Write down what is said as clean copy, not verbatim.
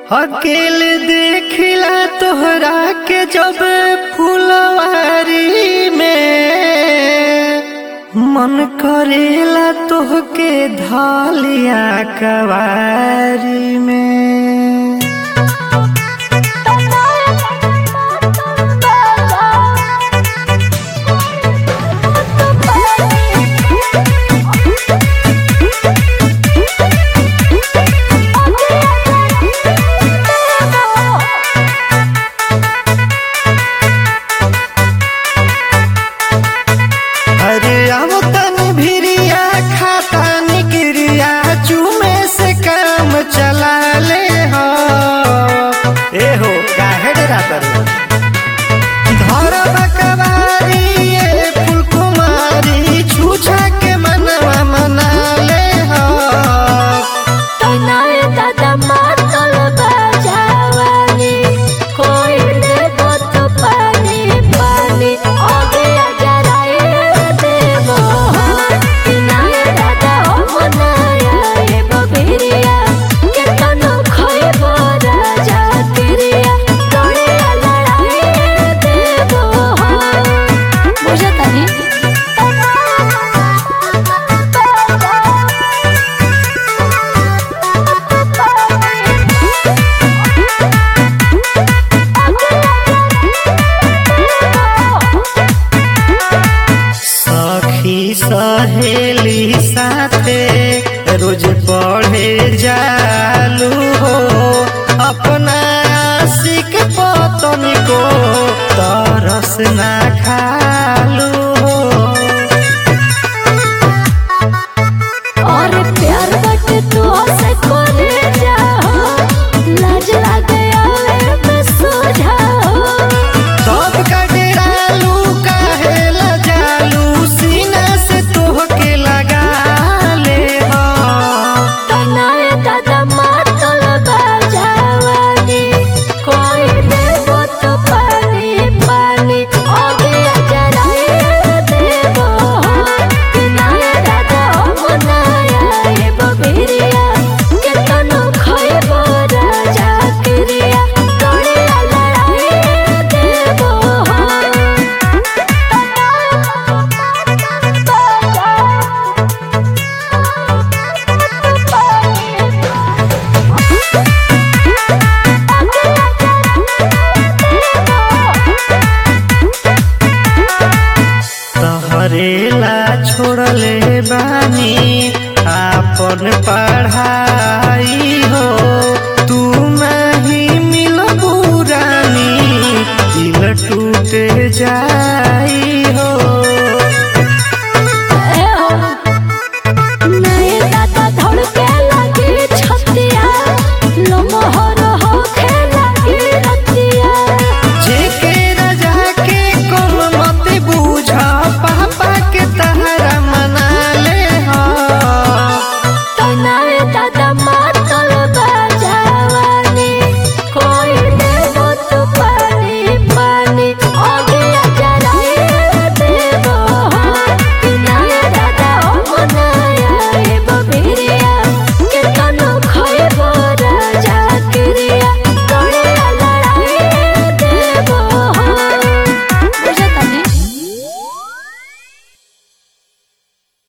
अकेले देखिला तोहरा के जब फुलवारी में मन करेला तोहके धालिया कवारी में। चला ले हो ए हो काहे डरा करू धरब कवारी ये फूल कुमारी छूछा के मनवा मना ले हो तनाए दादा मातल बजावानी कोई दे दो तो पानी पानी आगे जराए देवो तनाए दादा ओ मनाया ये बबेरिया सहेली साथे रोज पढ़े जालू हो अपना आशिक पतन को तरस ना खालू।